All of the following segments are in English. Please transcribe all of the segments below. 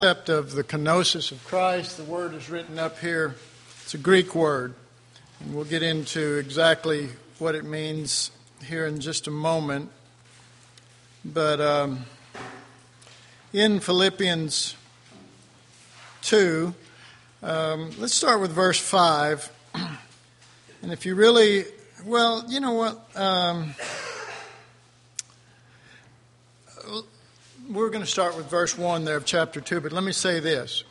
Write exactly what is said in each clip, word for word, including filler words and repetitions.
Concept of the kenosis of Christ. The word is written up here. It's a Greek word, and we'll get into exactly what it means here in just a moment. But um, in Philippians two, um, let's start with verse five. And if you really, well, you know what? Um, We're going to start with verse one there of chapter two, but let me say this.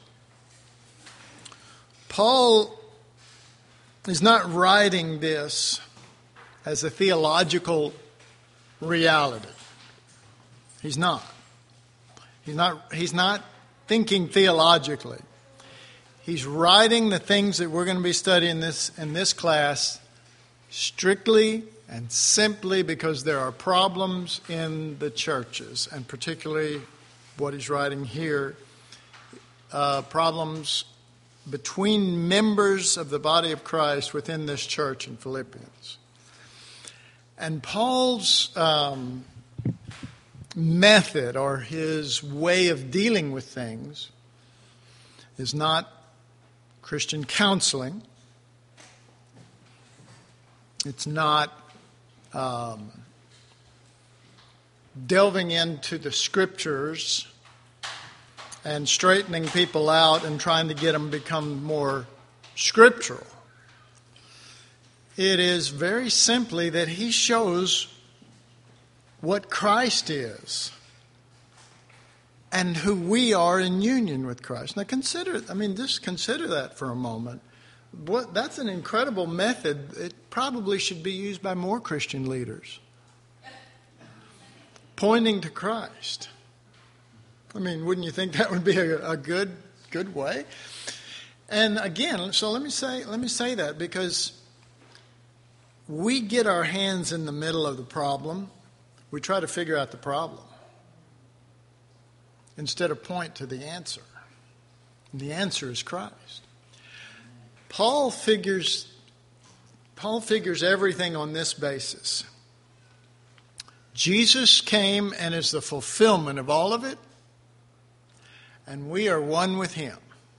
Paul is not writing this as a theological reality. He's not. He's not, he's not thinking theologically. He's writing the things that we're going to be studying this in this class strictly and simply because there are problems in the churches, and particularly what he's writing here, uh, problems between members of the body of Christ within this church in Philippians. And Paul's um, method or his way of dealing with things is not Christian counseling. It's not Um, delving into the scriptures and straightening people out and trying to get them to become more scriptural. It is very simply that he shows what Christ is and who we are in union with Christ. Now consider, I mean, just consider that for a moment. What, that's an incredible method. It probably should be used by more Christian leaders. Pointing to Christ. I mean, wouldn't you think that would be a, a good good way? And again, so let me say let me say that because we get our hands in the middle of the problem. We try to figure out the problem instead of point to the answer. And the answer is Christ. Paul figures Paul figures everything on this basis. Jesus came and is the fulfillment of all of it, and we are one with him.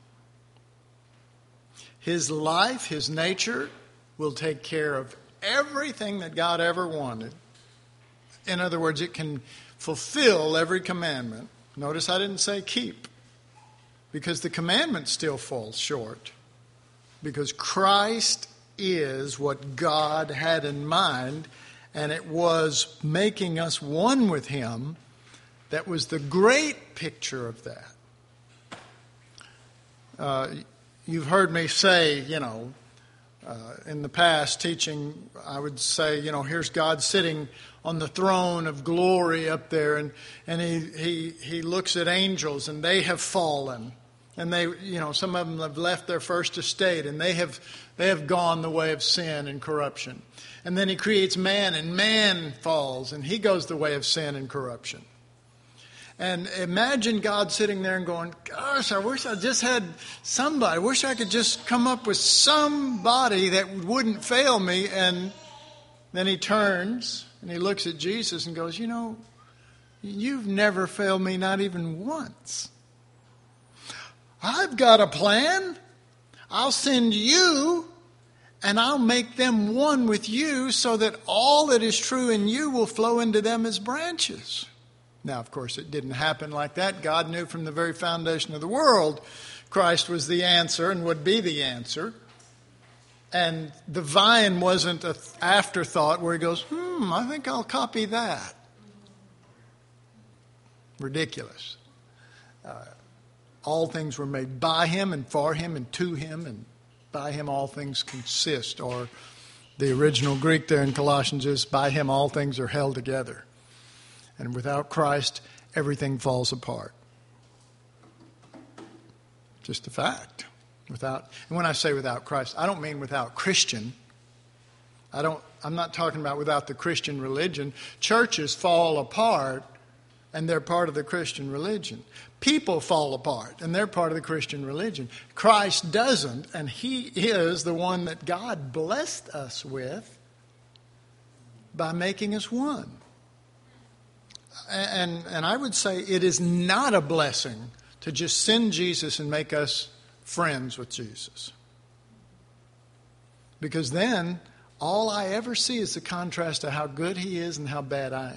His life, his nature, will take care of everything that God ever wanted. In other words, it can fulfill every commandment. Notice I didn't say keep, because the commandment still falls short. Because Christ is what God had in mind, and it was making us one with him that was the great picture of that. Uh, you've heard me say, you know, uh, in the past teaching, I would say, you know, here's God sitting on the throne of glory up there, and, and he, he, he looks at angels, and they have fallen. And they, you know, some of them have left their first estate, and they have they have gone the way of sin and corruption. And then he creates man, and man falls, and he goes the way of sin and corruption. And imagine God sitting there and going, gosh, I wish I just had somebody. I wish I could just come up with somebody that wouldn't fail me. And then he turns, and he looks at Jesus and goes, you know, you've never failed me, not even once. I've got a plan. I'll send you, and I'll make them one with you so that all that is true in you will flow into them as branches. Now, of course, it didn't happen like that. God knew from the very foundation of the world Christ was the answer and would be the answer. And the vine wasn't an afterthought where he goes, hmm, I think I'll copy that. Ridiculous. Uh, All things were made by him and for him and to him, and by him all things consist. Or the original Greek there in Colossians is, by him all things are held together. And without Christ, everything falls apart. Just a fact. Without, and when I say without Christ, I don't mean without Christian. I don't, I'm not talking about without the Christian religion. Churches fall apart, and they're part of the Christian religion. People fall apart, and they're part of the Christian religion. Christ doesn't, and he is the one that God blessed us with by making us one. And, and I would say it is not a blessing to just send Jesus and make us friends with Jesus. Because then all I ever see is the contrast to how good he is and how bad I am.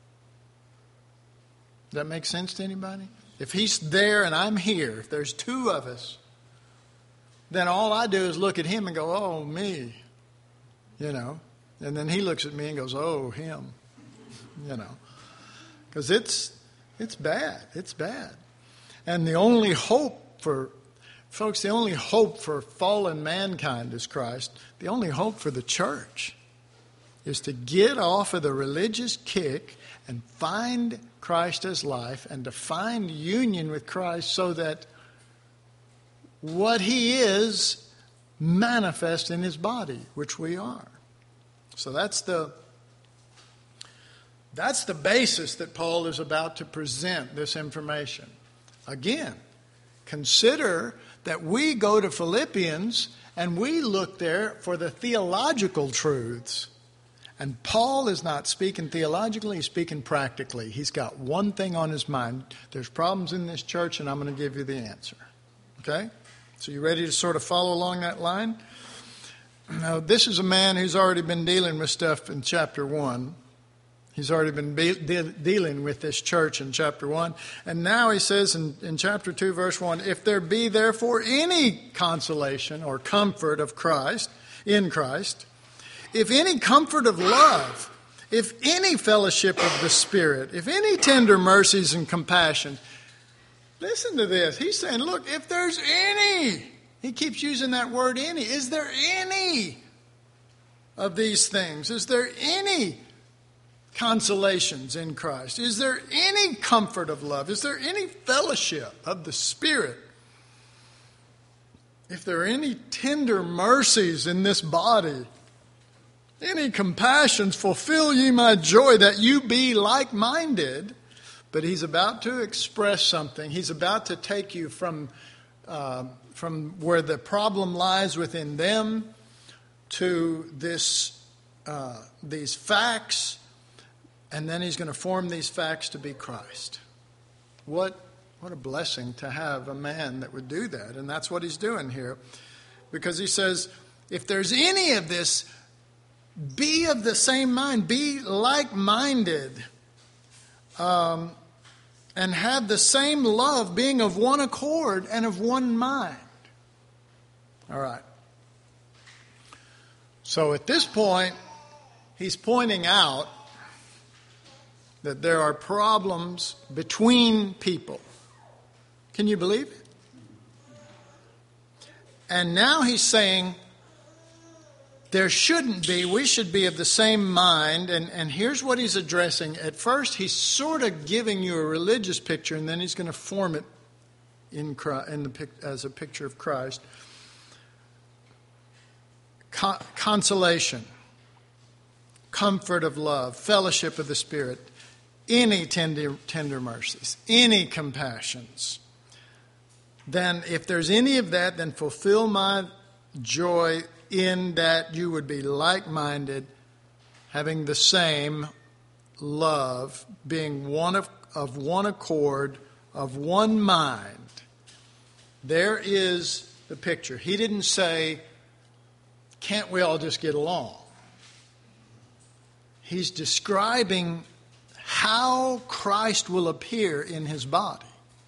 Does that make sense to anybody? If he's there and I'm here, if there's two of us, then all I do is look at him and go, oh, me, you know. And then he looks at me and goes, oh, him, you know. Because it's, it's bad. It's bad. And the only hope for, folks, the only hope for fallen mankind is Christ. The only hope for the church is to get off of the religious kick and find Christ as life and to find union with Christ so that what he is manifests in his body, which we are. So that's the that's the basis that Paul is about to present this information. Again, consider that we go to Philippians and we look there for the theological truths. And Paul is not speaking theologically, he's speaking practically. He's got one thing on his mind. There's problems in this church and I'm going to give you the answer. Okay? So you ready to sort of follow along that line? Now, this is a man who's already been dealing with stuff in chapter one. He's already been be- de- dealing with this church in chapter one. And now he says in, in chapter two, verse one, if there be therefore any consolation or comfort of Christ, in Christ, if any comfort of love, if any fellowship of the Spirit, if any tender mercies and compassion. Listen to this. He's saying, look, if there's any, he keeps using that word any. Is there any of these things? Is there any consolations in Christ? Is there any comfort of love? Is there any fellowship of the Spirit? If there are any tender mercies in this body, any compassions, fulfill ye my joy that you be like-minded. But he's about to express something. He's about to take you from, uh, from where the problem lies within them to this, uh, these facts. And then he's going to form these facts to be Christ. What, what a blessing to have a man that would do that. And that's what he's doing here. Because he says, if there's any of this, be of the same mind. Be like-minded. Um, and have the same love, being of one accord and of one mind. All right. So at this point, he's pointing out that there are problems between people. Can you believe it? And now he's saying there shouldn't be, we should be of the same mind. And, and here's what he's addressing. At first, he's sort of giving you a religious picture, and then he's going to form it in, in the, as a picture of Christ. Con- consolation, comfort of love, fellowship of the Spirit, any tender, tender mercies, any compassions. Then if there's any of that, then fulfill my joy in that you would be like-minded, having the same love, being one of, of one accord, of one mind. There is the picture. He didn't say, can't we all just get along? He's describing how Christ will appear in his body.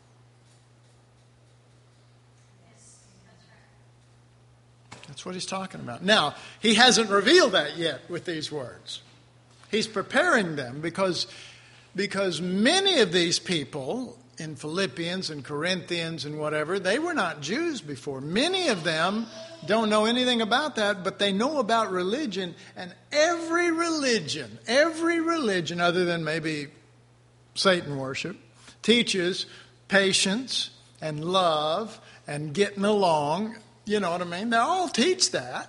That's what he's talking about. Now, he hasn't revealed that yet with these words. He's preparing them because, because many of these people in Philippians and Corinthians and whatever, they were not Jews before. Many of them don't know anything about that, but they know about religion. And every religion, every religion other than maybe Satan worship, teaches patience and love and getting along. You know what I mean? They all teach that.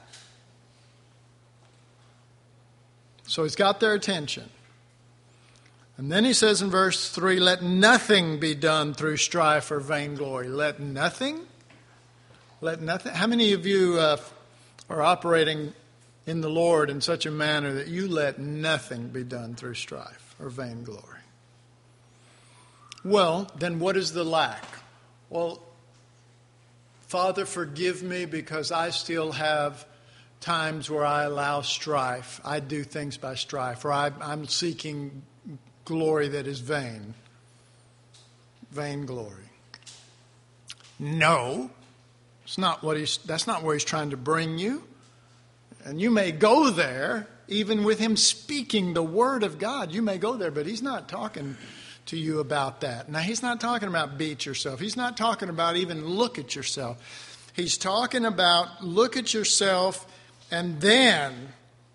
So he's got their attention. And then he says in verse three, let nothing be done through strife or vainglory. Let nothing? Let nothing? How many of you uh, are operating in the Lord in such a manner that you let nothing be done through strife or vainglory? Well, then what is the lack? well, Father, forgive me because I still have times where I allow strife. I do things by strife, or I, I'm seeking glory that is vain. Vain glory. No, it's not what he's, that's not where he's trying to bring you. And you may go there, even with him speaking the word of God. You may go there, but he's not talking to you about that. Now, he's not talking about beat yourself. He's not talking about even look at yourself. He's talking about look at yourself and then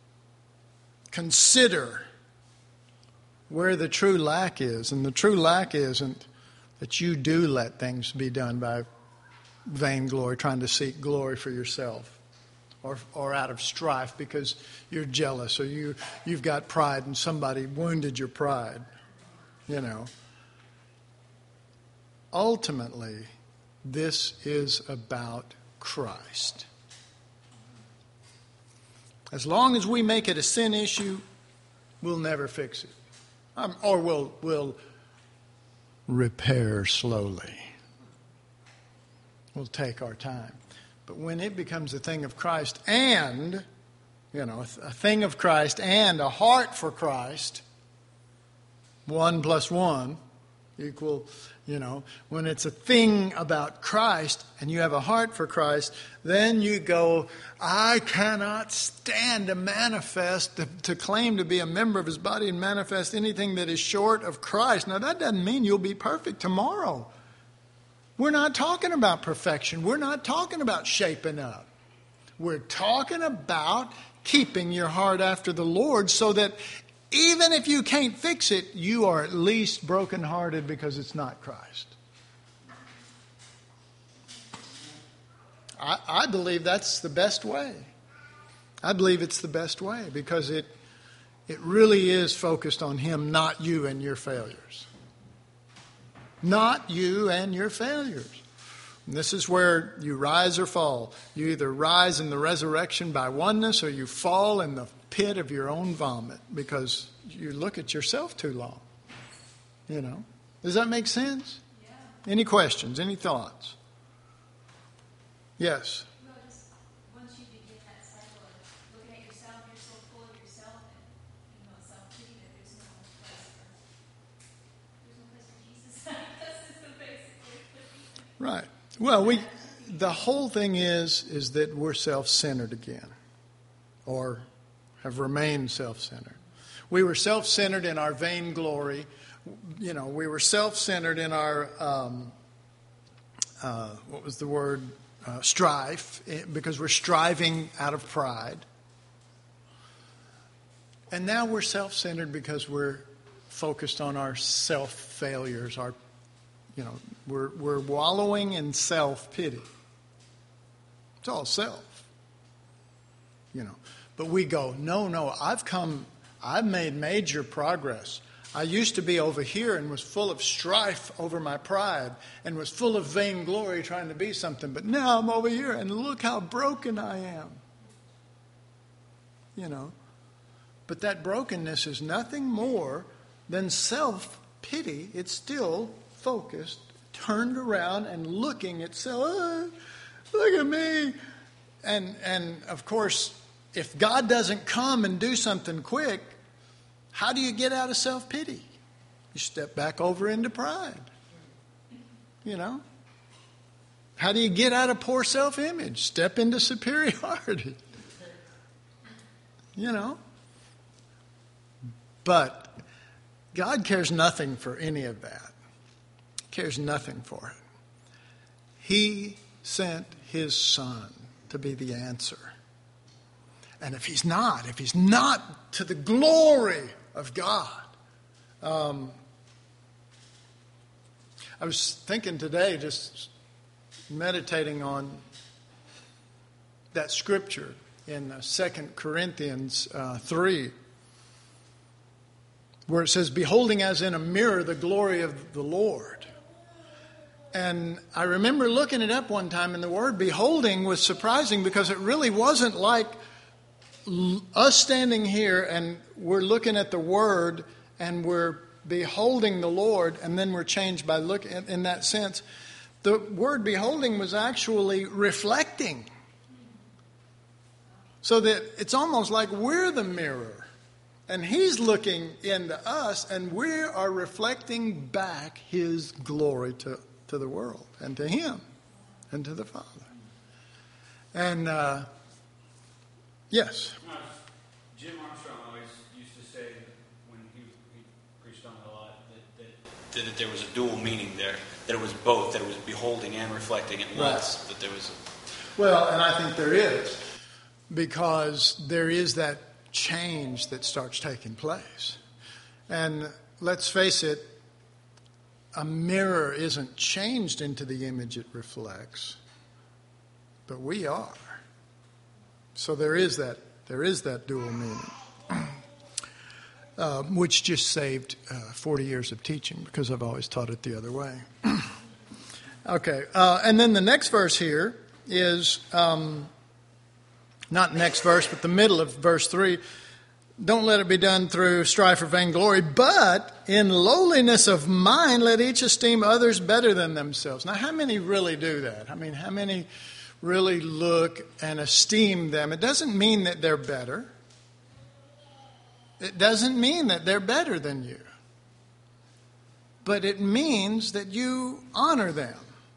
consider where the true lack is. And the true lack isn't that you do let things be done by vainglory, trying to seek glory for yourself, or or out of strife because you're jealous, or you, you've got pride and somebody wounded your pride. You know, ultimately, this is about Christ. As long as we make it a sin issue, we'll never fix it. Um, or we'll, we'll repair slowly. We'll take our time. But when it becomes a thing of Christ and, you know, a thing of Christ and a heart for Christ, one plus one equal, you know, when it's a thing about Christ and you have a heart for Christ, then you go, I cannot stand to manifest, to, to claim to be a member of his body and manifest anything that is short of Christ. Now, that doesn't mean you'll be perfect tomorrow. We're not talking about perfection. We're not talking about shaping up. We're talking about keeping your heart after the Lord so that even if you can't fix it, you are at least brokenhearted because it's not Christ. I, I believe that's the best way. I believe it's the best way because it it really is focused on him, not you and your failures. Not you and your failures. And this is where you rise or fall. You either rise in the resurrection by oneness or you fall in the pit of your own vomit because you look at yourself too long. You know. Does that make sense? Yeah. Any questions? Any thoughts? Yes. Well, just once you begin that cycle of looking at yourself, you're so full of yourself and you know self-pity that there's no place for there's no place for Jesus. That's just the basic. Right. Well, we the whole thing is is that we're self-centered again, or have remained self-centered. We were self-centered in our vainglory. You know, we were self-centered in our um, uh, what was the word? Uh, strife, because we're striving out of pride. And now we're self-centered because we're focused on our self-failures. Our, you know, we're we're wallowing in self-pity. It's all self. You know, but we go, no, no, I've come, I've made major progress. I used to be over here and was full of strife over my pride and was full of vainglory trying to be something. But now I'm over here and look how broken I am. You know. But that brokenness is nothing more than self-pity. It's still focused, turned around and looking at self. Oh, look at me. And, and of course, if God doesn't come and do something quick, how do you get out of self-pity? You step back over into pride. You know? How do you get out of poor self-image? Step into superiority. You know? But God cares nothing for any of that. He cares nothing for it. He sent his Son to be the answer. And if he's not, if he's not to the glory of God. Um, I was thinking today, just meditating on that scripture in uh, Second Corinthians uh, three, where it says, beholding as in a mirror the glory of the Lord. And I remember looking it up one time, and the word beholding was surprising because it really wasn't like us standing here and we're looking at the Word and we're beholding the Lord and then we're changed by looking in that sense. The word beholding was actually reflecting. So that it's almost like we're the mirror. And he's looking into us, and we are reflecting back his glory to, to the world, and to him, and to the Father. And, uh, yes? Jim Armstrong always used to say, when he, he preached on it a lot, that, that, that there was a dual meaning there. That it was both, that it was beholding and reflecting at once. Right. That there was a... Well, and I think there is. Because there is that change that starts taking place. And let's face it, a mirror isn't changed into the image it reflects, but we are. So there is that there is that dual meaning, uh, which just saved uh, forty years of teaching, because I've always taught it the other way. Okay, uh, and then the next verse here is... Um, Not next verse, but the middle of verse three. Don't let it be done through strife or vainglory, but in lowliness of mind, let each esteem others better than themselves. Now, how many really do that? I mean, how many really look and esteem them? It doesn't mean that they're better. It doesn't mean that they're better than you. But it means that you honor them.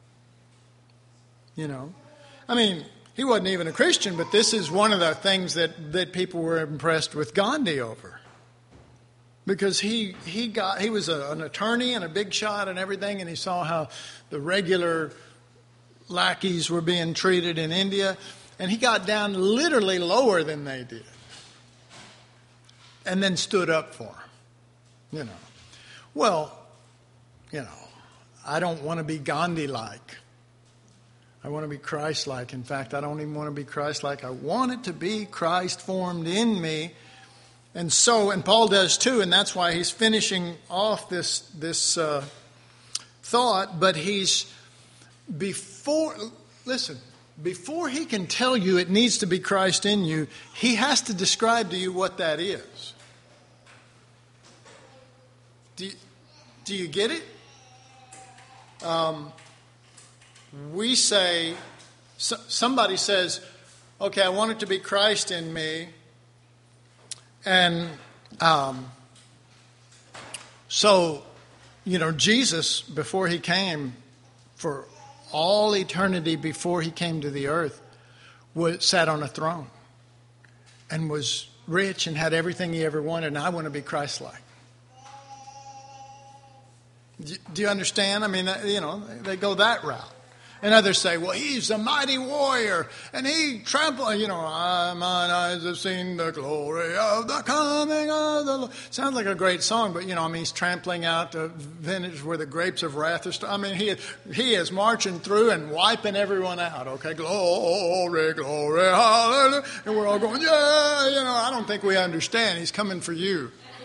You know? I mean... He wasn't even a Christian, but this is one of the things that, that people were impressed with Gandhi over. Because he he got he was a, an attorney and a big shot and everything, and he saw how the regular lackeys were being treated in India, and he got down literally lower than they did. And then stood up for them. You know. Well, you know, I don't want to be Gandhi-like. I want to be Christ-like. In fact, I don't even want to be Christ-like. I want it to be Christ-formed in me. And so, and Paul does too, and that's why he's finishing off this, this uh, thought. But he's, before, listen, before he can tell you it needs to be Christ in you, he has to describe to you what that is. Do you, do you get it? Um... We say, so, somebody says, okay, I want it to be Christ in me. And um, so, you know, Jesus, before he came, for all eternity before he came to the earth, was, sat on a throne and was rich and had everything he ever wanted. And I want to be Christ-like. Do you understand? I mean, you know, they go that route. And others say, well, he's a mighty warrior, and he trampled, you know, I, mine eyes have seen the glory of the coming of the Lord. Sounds like a great song, but, you know, I mean, he's trampling out the vintage where the grapes of wrath are. St- I mean, he, he is marching through and wiping everyone out, okay? Glory, glory, hallelujah. And we're all going, yeah, you know, I don't think we understand. He's coming for you.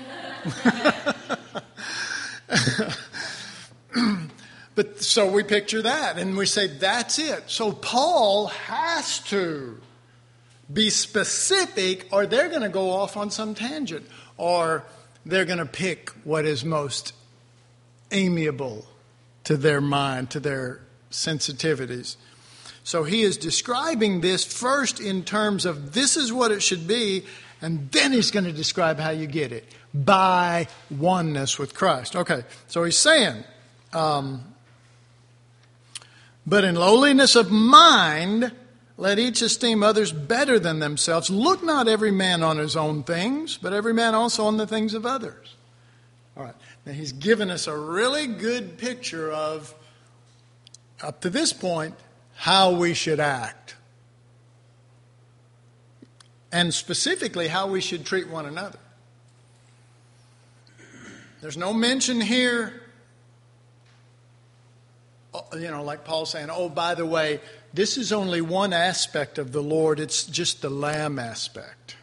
But so we picture that and we say, that's it. So Paul has to be specific, or they're going to go off on some tangent, or they're going to pick what is most amiable to their mind, to their sensitivities. So he is describing this first in terms of this is what it should be, and then he's going to describe how you get it, by oneness with Christ. Okay, so he's saying... Um, But in lowliness of mind, let each esteem others better than themselves. Look not every man on his own things, but every man also on the things of others. All right. Now he's given us a really good picture of, up to this point, how we should act. And specifically, how we should treat one another. There's no mention here, you know, like Paul saying, oh, by the way, this is only one aspect of the Lord. It's just the Lamb aspect.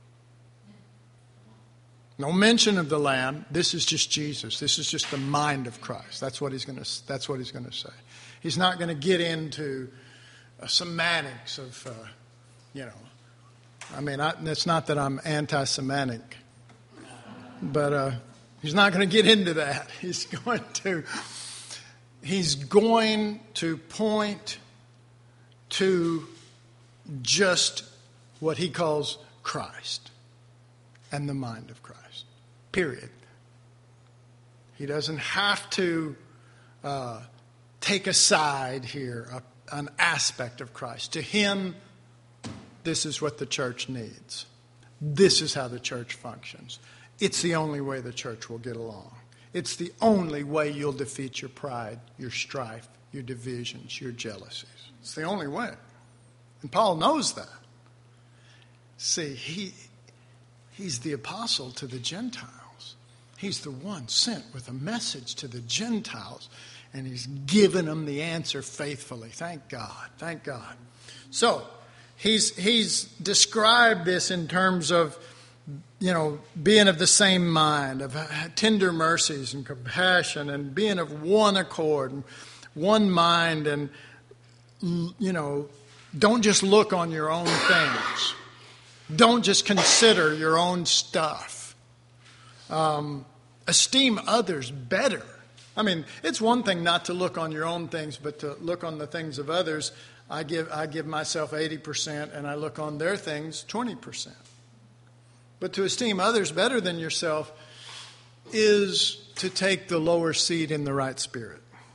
No mention of the Lamb. This is just Jesus. This is just the mind of Christ. That's what he's going to. That's what he's going to say. He's not going to get into uh, semantics of, uh, you know. I mean, I, it's not that I'm anti-Semitic, but uh, he's not going to get into that. He's going to. he's going to point to just what he calls Christ and the mind of Christ. Period. He doesn't have to uh, take aside here a, an aspect of Christ. To him, this is what the church needs. This is how the church functions. It's the only way the church will get along. It's the only way you'll defeat your pride, your strife, your divisions, your jealousies. It's the only way. And Paul knows that. See, he he's the apostle to the Gentiles. He's the one sent with a message to the Gentiles, and he's given them the answer faithfully. Thank God. Thank God. So, he's he's described this in terms of, you know, being of the same mind, of tender mercies and compassion, and being of one accord, and one mind, and, you know, don't just look on your own things. Don't just consider your own stuff. Um, esteem others better. I mean, it's one thing not to look on your own things, but to look on the things of others. I give I give myself eighty percent, and I look on their things twenty percent. But to esteem others better than yourself is to take the lower seat in the right spirit.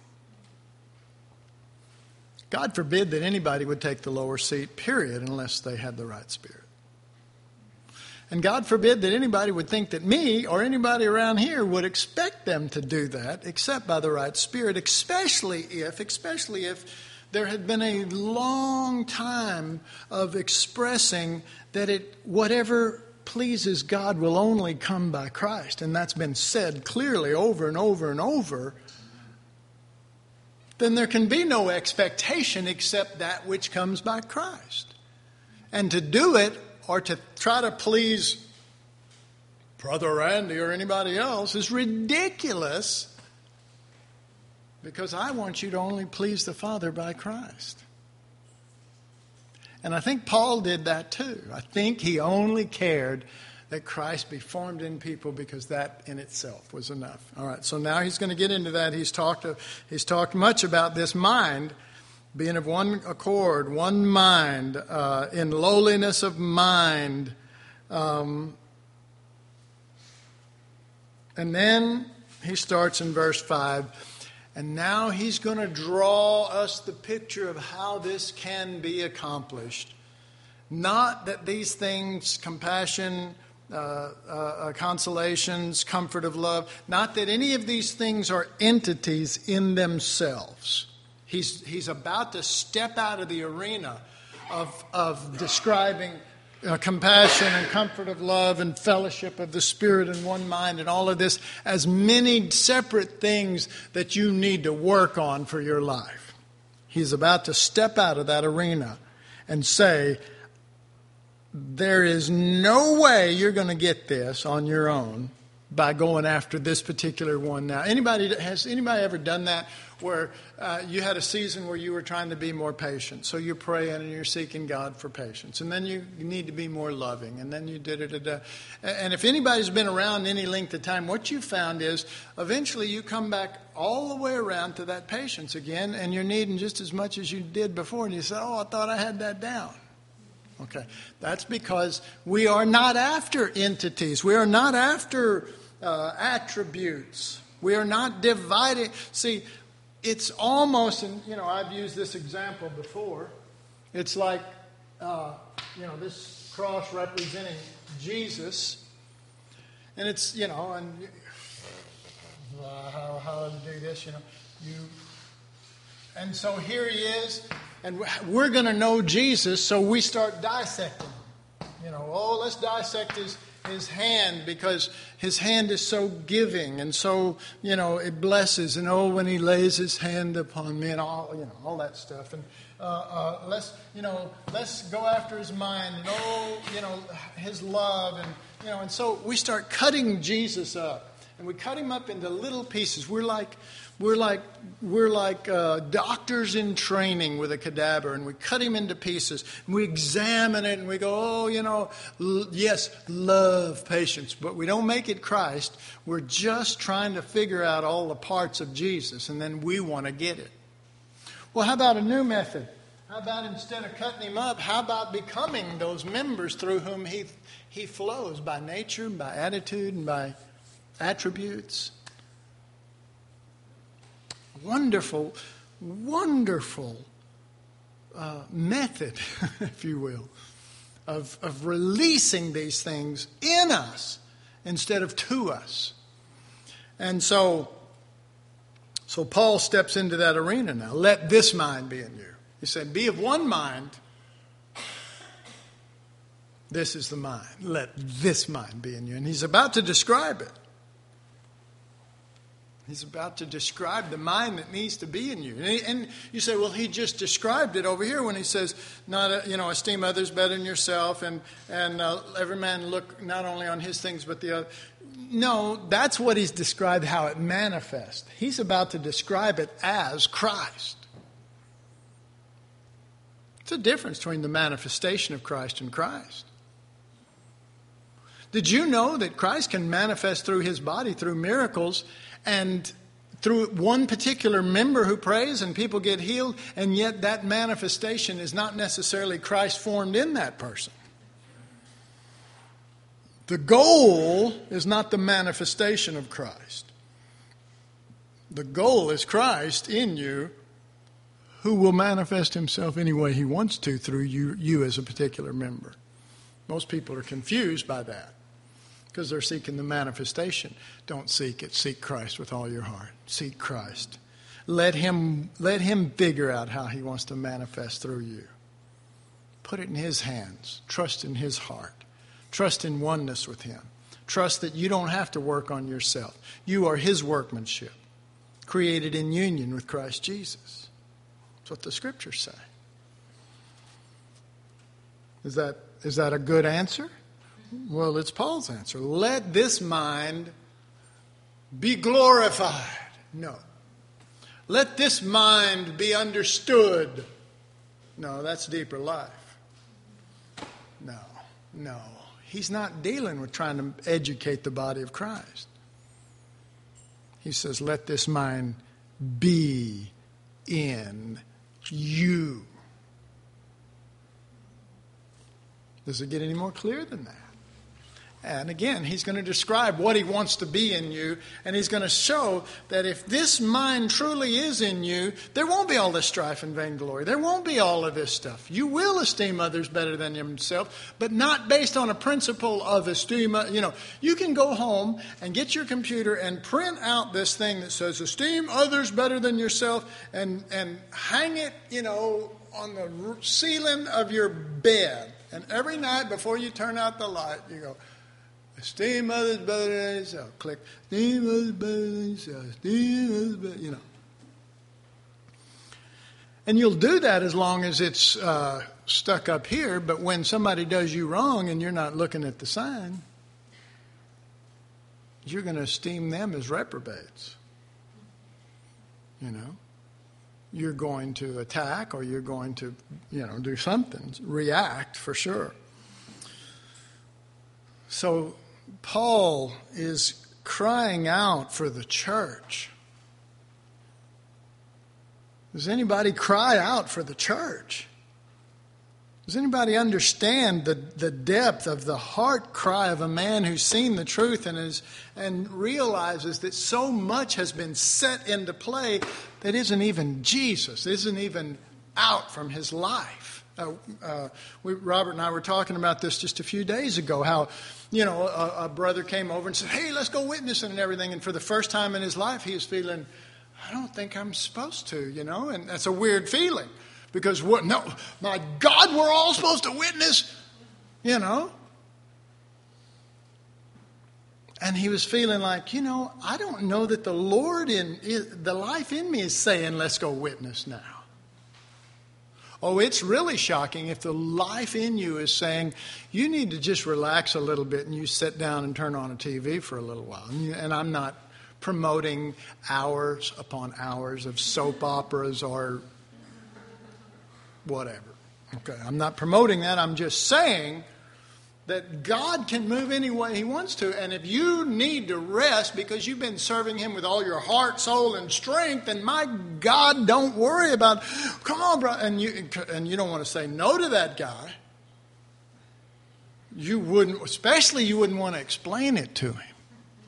God forbid that anybody would take the lower seat, period, unless they had the right spirit. And God forbid that anybody would think that me or anybody around here would expect them to do that, except by the right spirit, especially if, especially if there had been a long time of expressing that it, whatever pleases God will only come by Christ. And that's been said clearly over and over and over. Then there can be no expectation except that which comes by Christ. And to do it, or to try to please Brother Randy or anybody else, is ridiculous, because I want you to only please the Father by Christ. And I think Paul did that too. I think he only cared that Christ be formed in people, because that in itself was enough. All right, so now he's going to get into that. He's talked, he's talked much about this mind, being of one accord, one mind, uh, in lowliness of mind. Um, and then he starts in verse five. And now he's going to draw us the picture of how this can be accomplished. Not that these things, compassion, uh, uh, consolations, comfort of love, not that any of these things are entities in themselves. He's he's about to step out of the arena of of describing uh, compassion and comfort of love and fellowship of the Spirit in one mind and all of this as many separate things that you need to work on for your life. He's about to step out of that arena and say, there is no way you're going to get this on your own by going after this particular one now. Anybody has anybody ever done that? Where uh, you had a season where you were trying to be more patient. So you're praying and you're seeking God for patience. And then you need to be more loving. And then you did it. And if anybody's been around any length of time, what you found is eventually you come back all the way around to that patience again. And you're needing just as much as you did before. And you say, oh, I thought I had that down. Okay. That's because we are not after entities. We are not after uh, attributes. We are not dividing. See, it's almost, and you know, I've used this example before. It's like, uh, you know, this cross representing Jesus, and it's, you know, and uh, how how to do this, you know, you, and so here he is, and we're going to know Jesus, so we start dissecting. You know, oh, let's dissect his. his hand, because his hand is so giving and so, you know, it blesses, and oh, when he lays his hand upon me and all, you know, all that stuff. And uh, uh, let's, you know, let's go after his mind and oh, you know, his love, and, you know, and so we start cutting Jesus up. and we cut him up into little pieces. We're like, we're like, we're like uh, doctors in training with a cadaver, and we cut him into pieces, and we examine it, and we go, oh, you know, l- yes, love, patience, but we don't make it Christ. We're just trying to figure out all the parts of Jesus, and then we want to get it. Well, how about a new method? How about instead of cutting him up, how about becoming those members through whom he he flows by nature, by attitude, and by attributes? Wonderful, wonderful uh, method, if you will, of, of releasing these things in us instead of to us. And so, so Paul steps into that arena now. Let this mind be in you. He said, be of one mind. This is the mind. Let this mind be in you. And he's about to describe it. He's about to describe the mind that needs to be in you. And, he, and you say, well, he just described it over here when he says, not a, you know, esteem others better than yourself, and, and uh, every man look not only on his things but the other. No, that's what he's described, how it manifests. He's about to describe it as Christ. It's a difference between the manifestation of Christ and Christ. Did you know that Christ can manifest through his body, through miracles, and through one particular member who prays and people get healed, and yet that manifestation is not necessarily Christ formed in that person? The goal is not the manifestation of Christ. The goal is Christ in you, who will manifest himself any way he wants to through you, you as a particular member. Most people are confused by that because they're seeking the manifestation. Don't seek it. Seek Christ with all your heart. Seek Christ. Let him, let him figure out how he wants to manifest through you. Put it in his hands. Trust in his heart. Trust in oneness with him. Trust that you don't have to work on yourself. You are his workmanship, created in union with Christ Jesus. That's what the scriptures say. Is that, is that a good answer? Well, it's Paul's answer. Let this mind be glorified. No. Let this mind be understood. No, that's deeper life. No, no. He's not dealing with trying to educate the body of Christ. He says, let this mind be in you. Does it get any more clear than that? And again, he's going to describe what he wants to be in you, and he's going to show that if this mind truly is in you, there won't be all this strife and vainglory. There won't be all of this stuff. You will esteem others better than yourself, but not based on a principle of esteem. You know, you can go home and get your computer and print out this thing that says esteem others better than yourself, and, and hang it, you know, on the ceiling of your bed. And every night before you turn out the light, you go, esteem others better than yourself. Click, esteem others better than yourself. Esteem others better, you know. And you'll do that as long as it's uh, stuck up here, but when somebody does you wrong and you're not looking at the sign, you're going to esteem them as reprobates. You know? You're going to attack, or you're going to, you know, do something, react for sure. So Paul is crying out for the church. Does anybody cry out for the church? Does anybody understand the, the depth of the heart cry of a man who's seen the truth and is and realizes that so much has been set into play that isn't even Jesus, isn't even out from his life? Uh, uh, we, Robert and I were talking about this just a few days ago, how, you know, a, a brother came over and said, hey, let's go witnessing and everything. And for the first time in his life, he was feeling, I don't think I'm supposed to, you know, and that's a weird feeling. Because, what? No, my God, we're all supposed to witness, you know. And he was feeling like, you know, I don't know that the Lord in the life in me is saying, let's go witness now. Oh, it's really shocking if the life in you is saying, you need to just relax a little bit and you sit down and turn on a T V for a little while. And, you, and I'm not promoting hours upon hours of soap operas or whatever. Okay, I'm not promoting that. I'm just saying that God can move any way He wants to. And if you need to rest because you've been serving Him with all your heart, soul, and strength, then my God, don't worry about, come on, bro. And you, and you don't want to say no to that guy. You wouldn't, especially you wouldn't want to explain it to him.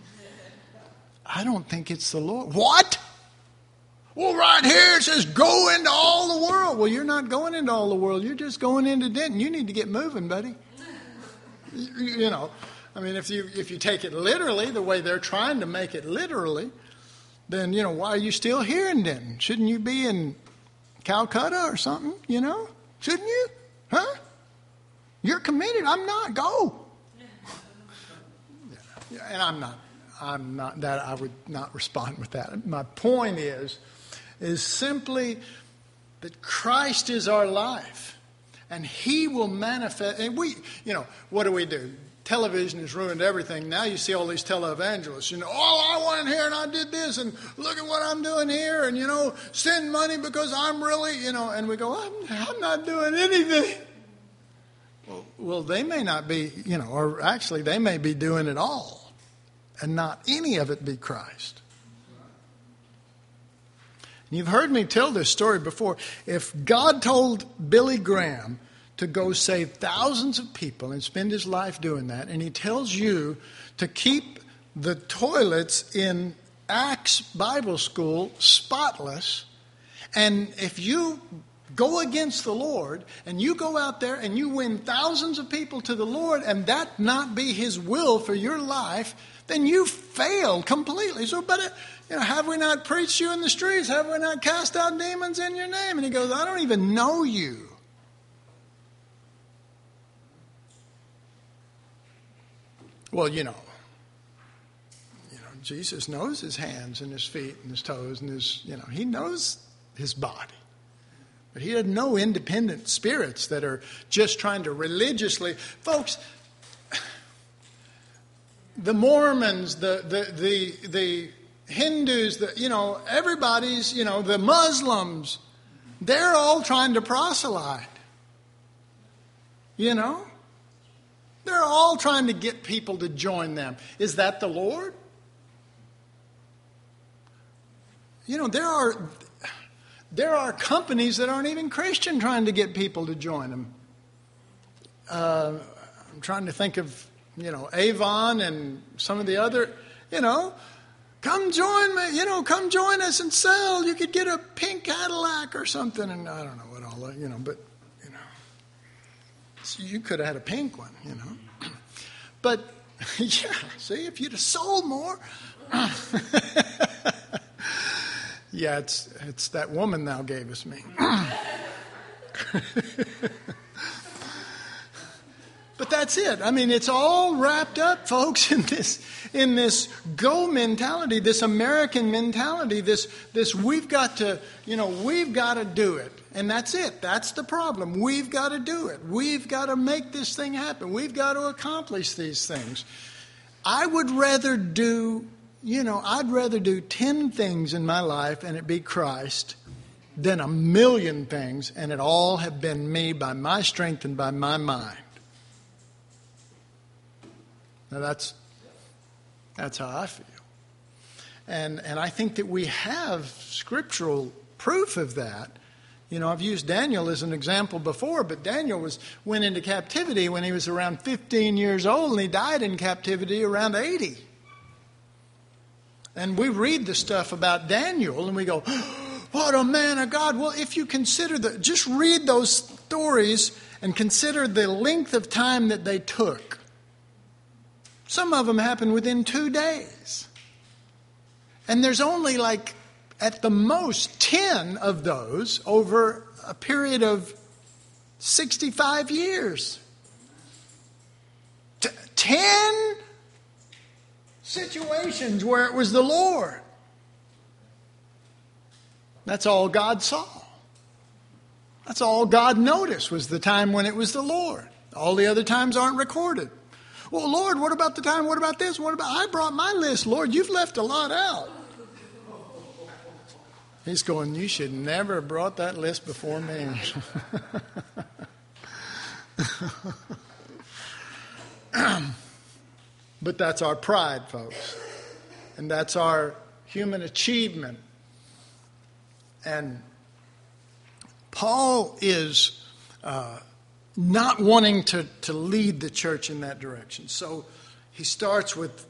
I don't think it's the Lord. What? Well, right here it says go into all the world. Well, you're not going into all the world. You're just going into Denton. You need to get moving, buddy. You, you know, I mean, if you if you take it literally, the way they're trying to make it literally, then, you know, why are you still here in Denton? Shouldn't you be in Calcutta or something, you know? Shouldn't you? Huh? You're committed. I'm not. Go. Yeah, and I'm not. I'm not that. I would not respond with that. My point is, is simply that Christ is our life. And He will manifest. And we, you know, what do we do? Television has ruined everything. Now you see all these televangelists. You know, oh, I went here and I did this, and look at what I'm doing here, and, you know, send money because I'm really, you know, and we go, I'm, I'm not doing anything. Well, well, they may not be, you know, or actually they may be doing it all, and not any of it be Christ. You've heard me tell this story before. If God told Billy Graham to go save thousands of people and spend his life doing that, and He tells you to keep the toilets in Acts Bible School spotless, and if you go against the Lord and you go out there and you win thousands of people to the Lord and that not be His will for your life, then you failed completely. So, but it, you know, have we not preached you in the streets? Have we not cast out demons in your name? And he goes, I don't even know you. Well, you know, you know, Jesus knows His hands and His feet and His toes and His, you know, He knows His body. But He doesn't know independent spirits that are just trying to religiously, folks. The Mormons, the the the the Hindus, the, you know, everybody's, you know, the Muslims, they're all trying to proselyte. You know? They're all trying to get people to join them. Is that the Lord? You know, there are there are companies that aren't even Christian trying to get people to join them. Uh, I'm trying to think of, you know, Avon and some of the other, you know, come join me, you know, come join us and sell. You could get a pink Cadillac or something. And I don't know what all that, you know, but, you know, so you could have had a pink one, you know. But, yeah, see, if you'd have sold more. Yeah, it's it's that woman thou gavest me. But that's it. I mean, it's all wrapped up, folks, in this in this go mentality, this American mentality, this this we've got to, you know, we've got to do it. And that's it. That's the problem. We've got to do it. We've got to make this thing happen. We've got to accomplish these things. I would rather do, you know, I'd rather do ten things in my life and it be Christ than a million things and it all have been me by my strength and by my mind. Now that's that's how I feel. And and I think that we have scriptural proof of that. You know, I've used Daniel as an example before, but Daniel was went into captivity when he was around fifteen years old, and he died in captivity around eighty. And we read the stuff about Daniel, and we go, what a man of God. Well, if you consider the, just read those stories and consider the length of time that they took. Some of them happened within two days. And there's only like, at the most, ten of those over a period of sixty-five years. T- ten situations where it was the Lord. That's all God saw. That's all God noticed was the time when it was the Lord. All the other times aren't recorded. Well, Lord, what about the time? What about this? What about, I brought my list. Lord, you've left a lot out. He's going, you should never have brought that list before me. But that's our pride, folks. And that's our human achievement. And Paul is uh, not wanting to, to lead the church in that direction. So he starts with,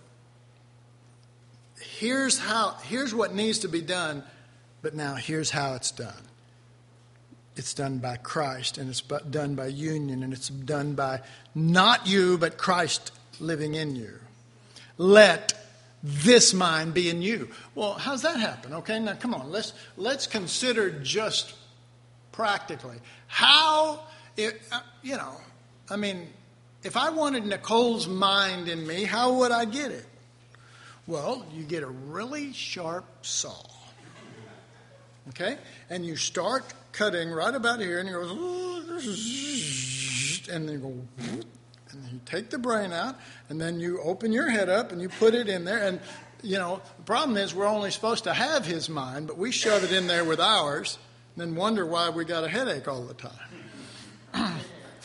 here's how, here's what needs to be done, but now here's how it's done. It's done by Christ, and it's done by union, and it's done by not you, but Christ living in you. Let this mind be in you. Well, how's that happen? Okay, now come on. Let's let's consider just practically how it. Uh, you know, I mean, if I wanted Nicole's mind in me, how would I get it? Well, you get a really sharp saw. Okay, and you start cutting right about here, and you go, and then you go. And then you take the brain out, and then you open your head up, and you put it in there. And, you know, the problem is we're only supposed to have his mind, but we shove it in there with ours, and then wonder why we got a headache all the time.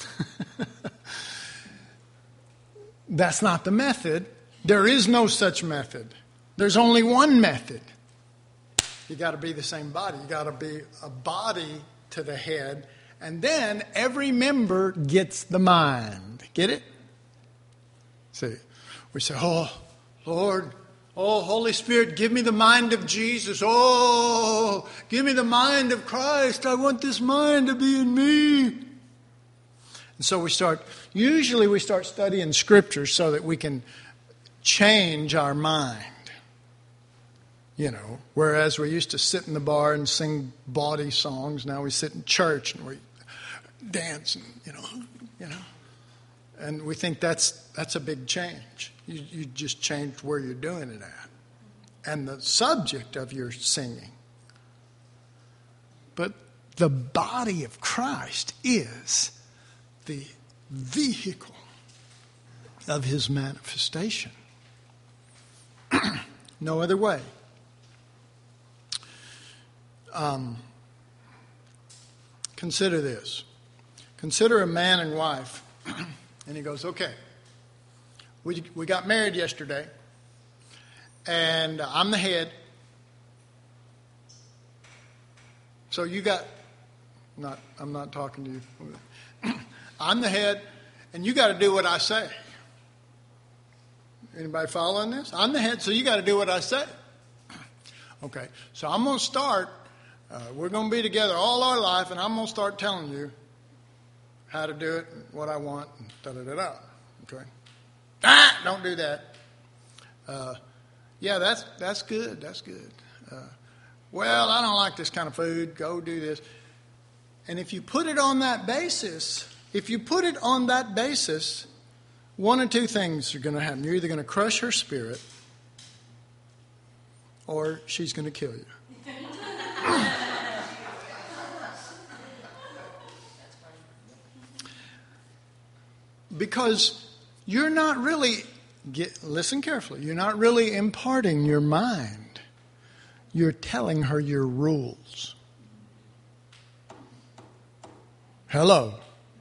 That's not the method. There is no such method. There's only one method. You got to be the same body. You got to be a body to the head. And then every member gets the mind. Get it? See, we say, oh, Lord, oh, Holy Spirit, give me the mind of Jesus. Oh, give me the mind of Christ. I want this mind to be in me. And so we start, usually we start studying Scripture so that we can change our mind. You know, whereas we used to sit in the bar and sing bawdy songs, now we sit in church and we dance and, you know, you know. And we think that's that's a big change. You, you just changed where you're doing it at. And the subject of your singing. But the body of Christ is the vehicle of his manifestation. No other way. Um, consider this. Consider a man and wife. And he goes, okay, we we got married yesterday, and I'm the head. So you got, not I'm not talking to you. I'm the head, and you got to do what I say. Anybody following this? I'm the head, so you got to do what I say. Okay, so I'm going to start. Uh, we're going to be together all our life, and I'm going to start telling you how to do it, and what I want, and da-da-da-da. Okay? Ah, don't do that. Uh, yeah, that's that's good. That's good. Uh, well, I don't like this kind of food. Go do this. And if you put it on that basis, if you put it on that basis, one or two things are going to happen. You're either going to crush her spirit, or she's going to kill you. Because you're not really, get, listen carefully, you're not really imparting your mind. You're telling her your rules. Hello.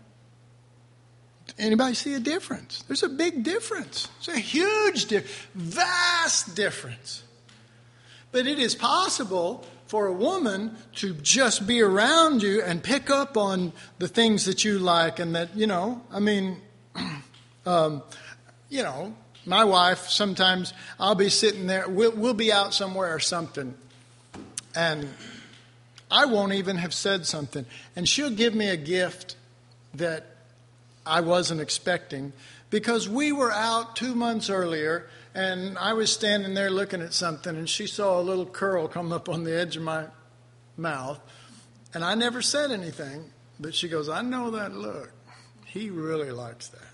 Anybody see a difference? There's a big difference. It's a huge difference, vast difference. But it is possible for a woman to just be around you and pick up on the things that you like and that, you know, I mean... Um, you know, my wife, sometimes I'll be sitting there, we'll, we'll be out somewhere or something, and I won't even have said something. And she'll give me a gift that I wasn't expecting because we were out two months earlier, and I was standing there looking at something, and she saw a little curl come up on the edge of my mouth, and I never said anything, but she goes, I know that look. He really likes that.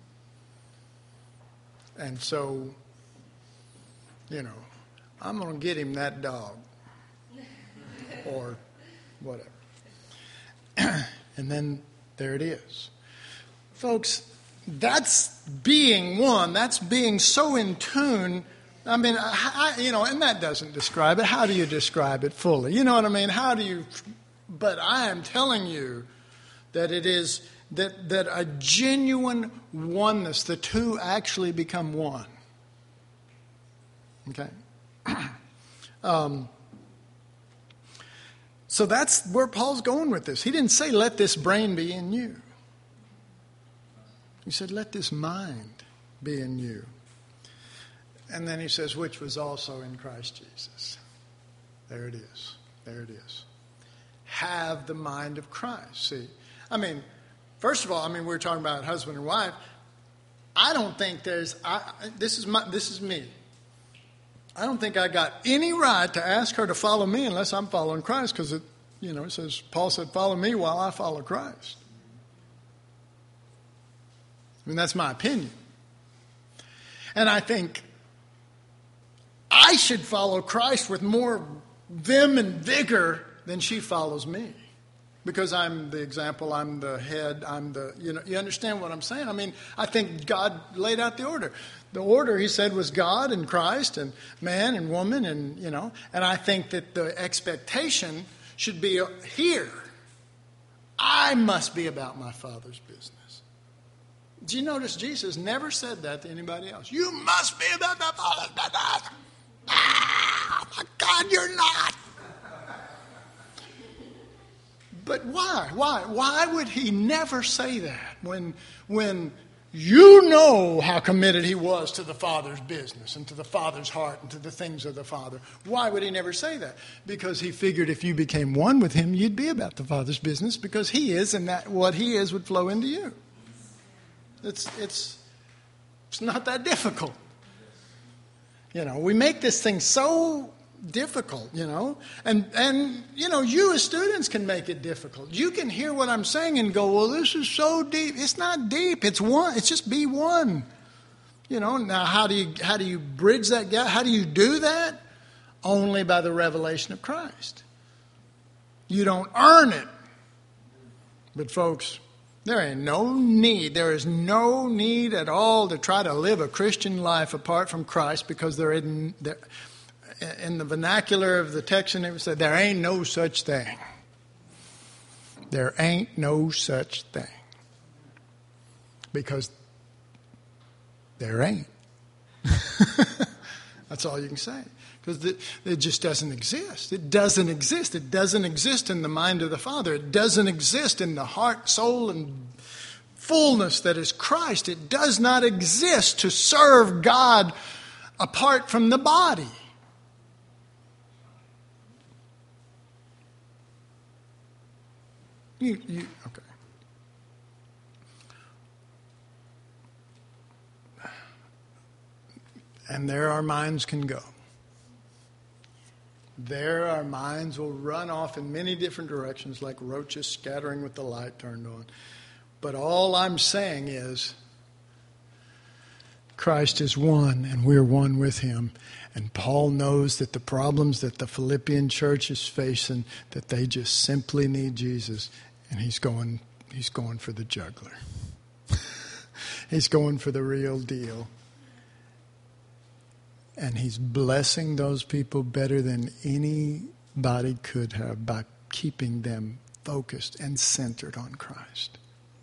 And so, you know, I'm going to get him that dog or whatever. And then there it is. Folks, that's being one. That's being so in tune. I mean, I, you know, and that doesn't describe it. How do you describe it fully? You know what I mean? How do you... But I am telling you that it is... That, that a genuine oneness, the two actually become one. Okay? um, so that's where Paul's going with this. He didn't say, let this brain be in you. He said, let this mind be in you. And then he says, which was also in Christ Jesus. There it is. There it is. Have the mind of Christ. See, I mean... First of all, I mean, we're talking about husband and wife. I don't think there's, I, this is my, this is me. I don't think I got any right to ask her to follow me unless I'm following Christ, because it, you know, it says, Paul said, follow me while I follow Christ. I mean, that's my opinion. And I think I should follow Christ with more vim and vigor than she follows me. Because I'm the example, I'm the head, I'm the, you know, you understand what I'm saying? I mean, I think God laid out the order. The order, he said, was God and Christ and man and woman and, you know, and I think that the expectation should be here. I must be about my Father's business. Do you notice Jesus never said that to anybody else? You must be about the Father's business. Ah, my God, you're not. But why? Why? Why would he never say that when, when you know how committed he was to the Father's business and to the Father's heart and to the things of the Father? Why would he never say that? Because he figured if you became one with him, you'd be about the Father's business because he is, and that what he is would flow into you. It's it's it's not that difficult. You know, we make this thing so difficult, you know, and and you know, you as students can make it difficult. You can hear what I'm saying and go, well, this is so deep. It's not deep. It's one. It's just be one. You know, now how do you how do you bridge that gap? How do you do that? Only by the revelation of Christ. You don't earn it. But folks, there ain't no need. There is no need at all to try to live a Christian life apart from Christ, because there isn't there. In the vernacular of the Texan, it would say, there ain't no such thing. There ain't no such thing. Because there ain't. That's all you can say. Because it, it just doesn't exist. It doesn't exist. It doesn't exist in the mind of the Father. It doesn't exist in the heart, soul, and fullness that is Christ. It does not exist to serve God apart from the body. You, you, okay. And there our minds can go. There our minds will run off in many different directions like roaches scattering with the light turned on. But all I'm saying is Christ is one and we're one with him. And Paul knows that the problems that the Philippian church is facing, that they just simply need Jesus. And he's going, he's going for the juggler. He's going for the real deal. And he's blessing those people better than anybody could have by keeping them focused and centered on Christ.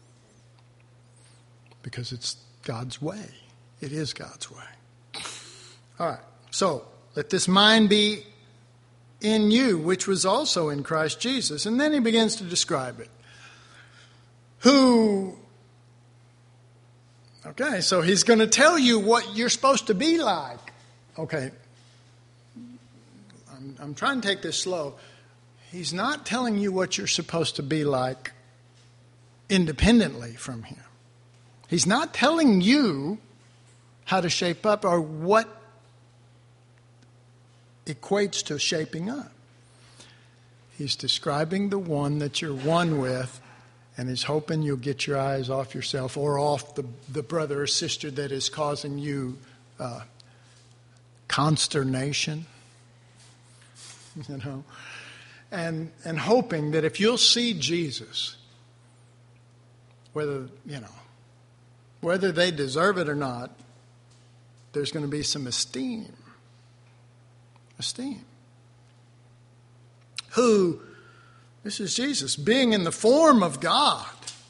Because it's God's way. It is God's way. All right. So, let this mind be in you, which was also in Christ Jesus. And then he begins to describe it. Who, okay, so he's going to tell you what you're supposed to be like. Okay, I'm, I'm trying to take this slow. He's not telling you what you're supposed to be like independently from him. He's not telling you how to shape up or what equates to shaping up. He's describing the one that you're one with, and he's hoping you'll get your eyes off yourself or off the, the brother or sister that is causing you uh, consternation. You know, and and hoping that if you'll see Jesus, whether, you know, whether they deserve it or not, there's going to be some esteem. Esteem. Who, this is Jesus, being in the form of God,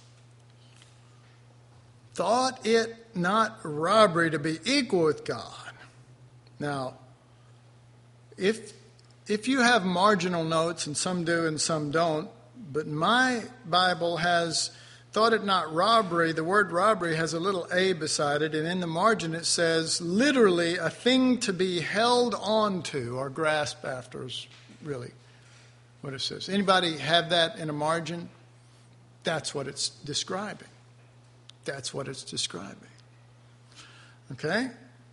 thought it not robbery to be equal with God. Now, if if you have marginal notes, and some do and some don't, but my Bible has thought it not robbery. The word robbery has a little a beside it, and in the margin it says literally a thing to be held on to or grasped after is really what it says. Anybody have that in a margin? That's what it's describing. That's what it's describing. Okay?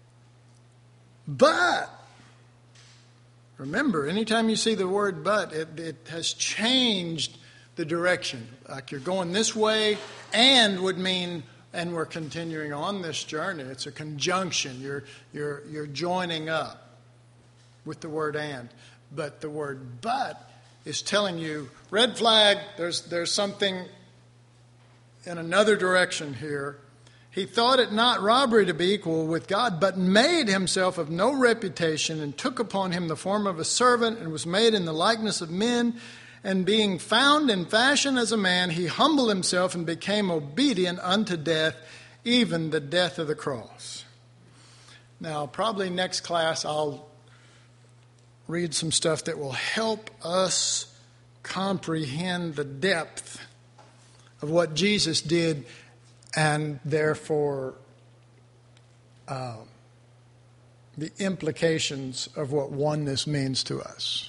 But, remember, anytime you see the word but, it, it has changed the direction. Like you're going this way, and would mean, and we're continuing on this journey. It's a conjunction. You're, you're, you're joining up with the word and. But the word but is telling you, red flag, there's, there's something in another direction here. He thought it not robbery to be equal with God, but made himself of no reputation, and took upon him the form of a servant, and was made in the likeness of men. And being found in fashion as a man, he humbled himself and became obedient unto death, even the death of the cross. Now, probably next class I'll read some stuff that will help us comprehend the depth of what Jesus did, and therefore uh, the implications of what oneness means to us.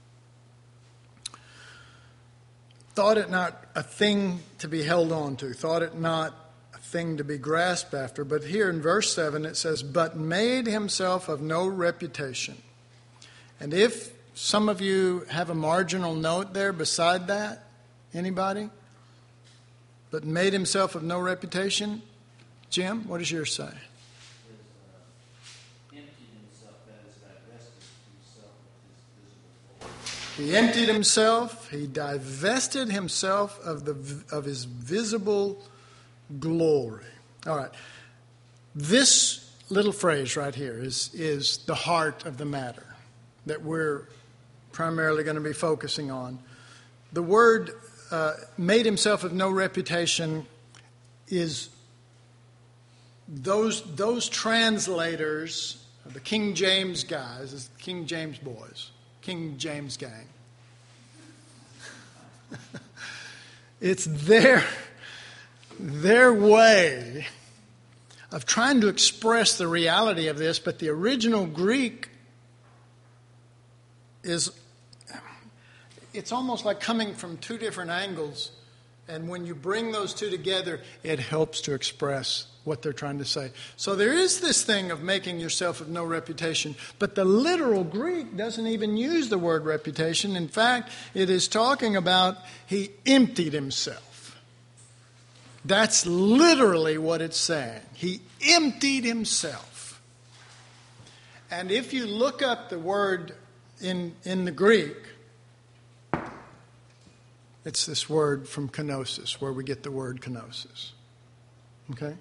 Thought it not a thing to be held on to, thought it not a thing to be grasped after. But here in verse seven it says, but made himself of no reputation. And if some of you have a marginal note there beside that, anybody? But made himself of no reputation. Jim, what does yours say? He emptied himself, he divested himself of the of his visible glory. All right. This little phrase right here is, is the heart of the matter that we're primarily going to be focusing on. The word uh, made himself of no reputation is those, those translators, the King James guys, the King James boys, King James gang. It's their, their way of trying to express the reality of this, but the original Greek is, it's almost like coming from two different angles, and when you bring those two together, it helps to express what they're trying to say. So there is this thing of making yourself of no reputation, but the literal Greek doesn't even use the word reputation. In fact, it is talking about he emptied himself. That's literally what it's saying. He emptied himself. And if you look up the word in, in the Greek, it's this word from kenosis, where we get the word kenosis. Okay?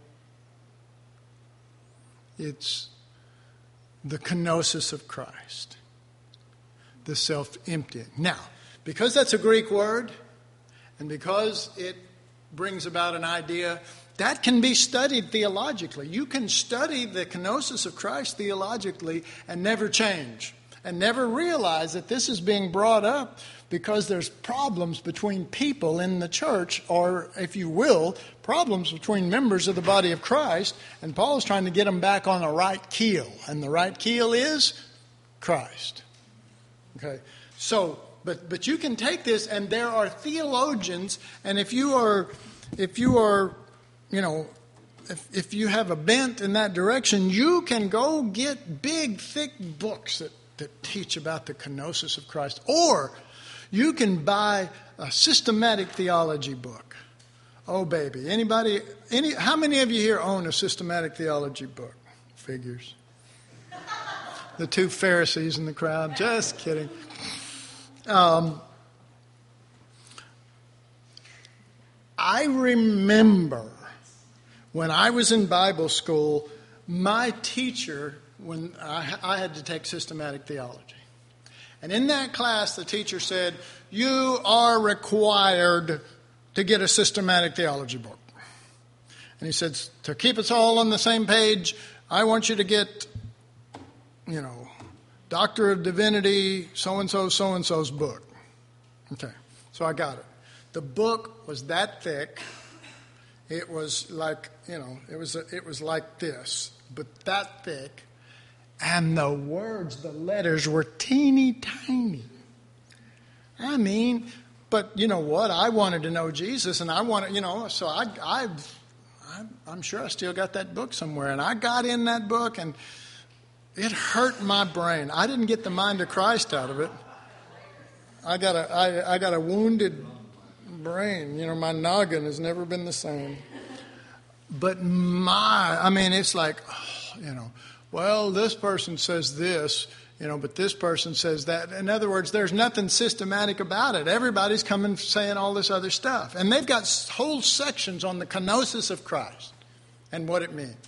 It's the kenosis of Christ, the self-emptying. Now, because that's a Greek word, and because it brings about an idea, that can be studied theologically. You can study the kenosis of Christ theologically and never change, and never realize that this is being brought up because there's problems between people in the church, or, if you will, problems between members of the body of Christ, and Paul's trying to get them back on the right keel, and the right keel is Christ. Okay, so, but but you can take this, and there are theologians, and if you are, if you are, you know, if if you have a bent in that direction, you can go get big, thick books that, that teach about the kenosis of Christ, or you can buy a systematic theology book. Oh, baby. Anybody, any, how many of you here own a systematic theology book? Figures. The two Pharisees in the crowd. Just kidding. Um, I remember when I was in Bible school, my teacher, when I, I had to take systematic theology. And in that class, the teacher said, you are required to get a systematic theology book. And he said, to keep us all on the same page, I want you to get, you know, Doctor of Divinity, so-and-so, so-and-so's book. Okay, so I got it. The book was that thick. It was like, you know, it was a, it was like this, but that thick. And the words, the letters were teeny tiny. I mean, but you know what? I wanted to know Jesus, and I wanted, you know, so I, I, I'm sure I still got that book somewhere. And I got in that book, and it hurt my brain. I didn't get the mind of Christ out of it. I got a, I, I got a wounded brain. You know, my noggin has never been the same. But my, I mean, it's like, oh, you know, well, this person says this, you know, but this person says that. In other words, there's nothing systematic about it. Everybody's coming saying all this other stuff. And they've got whole sections on the kenosis of Christ and what it means.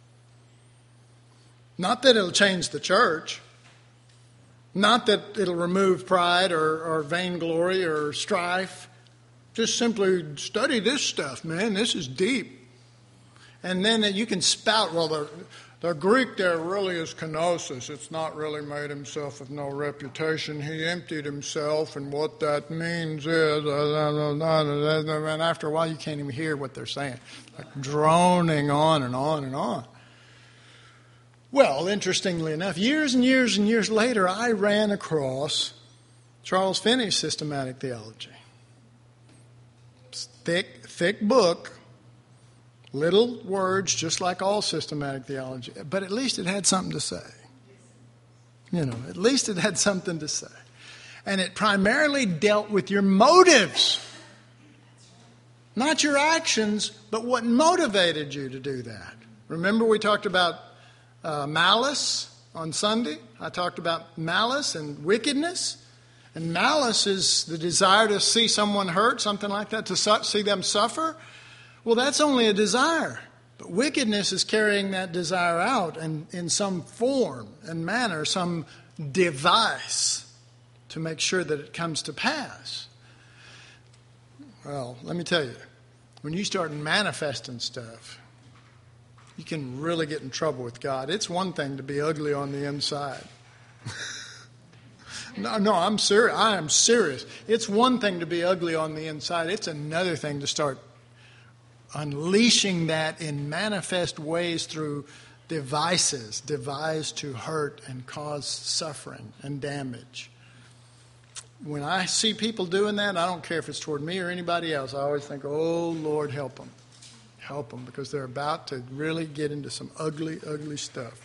Not that it'll change the church. Not that it'll remove pride or, or vainglory or strife. Just simply study this stuff, man. This is deep. And then you can spout, well, the, the Greek there really is kenosis. It's not really made himself of no reputation. He emptied himself, and what that means is, and after a while you can't even hear what they're saying. Like droning on and on and on. Well, interestingly enough, years and years and years later, I ran across Charles Finney's Systematic Theology. Thick, thick book, little words, just like all systematic theology, but at least it had something to say. You know, at least it had something to say. And it primarily dealt with your motives. Not your actions, but what motivated you to do that. Remember we talked about uh, malice on Sunday? I talked about malice and wickedness. And malice is the desire to see someone hurt, something like that, to su- see them suffer. Well, that's only a desire. But wickedness is carrying that desire out and in some form and manner, some device to make sure that it comes to pass. Well, let me tell you, when you start manifesting stuff, you can really get in trouble with God. It's one thing to be ugly on the inside. No, no, I'm serious. I am serious. It's one thing to be ugly on the inside. It's another thing to start unleashing that in manifest ways through devices, devised to hurt and cause suffering and damage. When I see people doing that, I don't care if it's toward me or anybody else. I always think, oh, Lord, help them. Help them, because they're about to really get into some ugly, ugly stuff.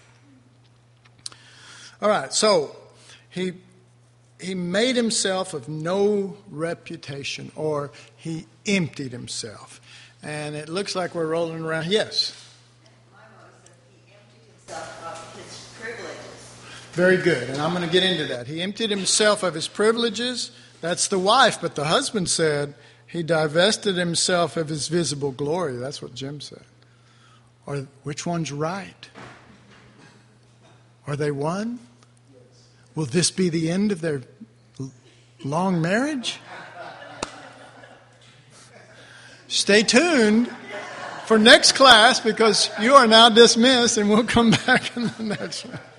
All right, so he... He made himself of no reputation, or he emptied himself. And it looks like we're rolling around. Yes? My mother said he emptied himself of his privileges. Very good. And I'm going to get into that. He emptied himself of his privileges. That's the wife. But the husband said he divested himself of his visible glory. That's what Jim said. Or which one's right? Are they one? Will this be the end of their long marriage? Stay tuned for next class, because you are now dismissed, and we'll come back in the next one.